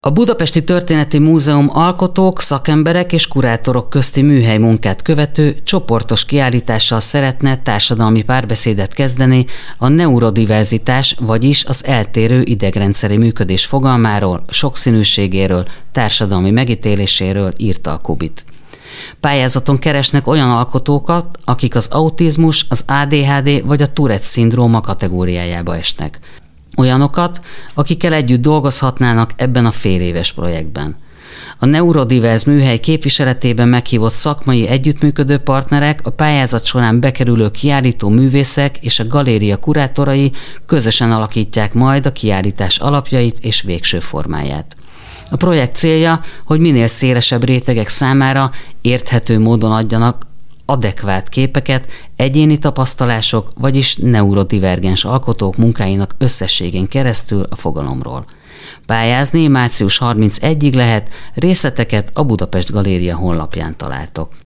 A Budapesti Történeti Múzeum alkotók, szakemberek és kurátorok közti műhely munkát követő csoportos kiállítással szeretne társadalmi párbeszédet kezdeni a neurodiverzitás, vagyis az eltérő idegrendszeri működés fogalmáról, sokszínűségéről, társadalmi megítéléséről, írta a Kubit. Pályázaton keresnek olyan alkotókat, akik az autizmus, az ADHD vagy a Tourette-szindróma kategóriájába esnek. Olyanokat, akikkel együtt dolgozhatnának ebben a féléves projektben. A Neurodiverz műhely képviseletében meghívott szakmai együttműködő partnerek, a pályázat során bekerülő kiállító művészek és a galéria kurátorai közösen alakítják majd a kiállítás alapjait és végső formáját. A projekt célja, hogy minél szélesebb rétegek számára érthető módon adjanak adekvát képeket egyéni tapasztalások, vagyis neurodivergens alkotók munkáinak összességén keresztül a fogalomról. Pályázni március 31-ig lehet, részleteket a Budapest Galéria honlapján találtok.